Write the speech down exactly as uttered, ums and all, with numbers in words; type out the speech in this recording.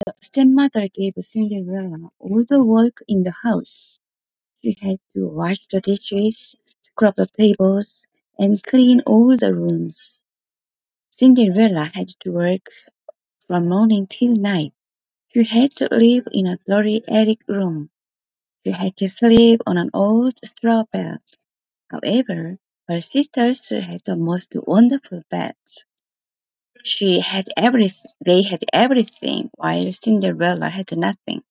The stepmother gave Cinderella all the work in the house. She had to wash the dishes, scrub the tables, and clean all the rooms. Cinderella had to work from morning till night. She had to live in a dirty attic room. She had to sleep on an old straw bed. However, her sisters had the most wonderful beds. She had everything. They had everything, while Cinderella had nothing.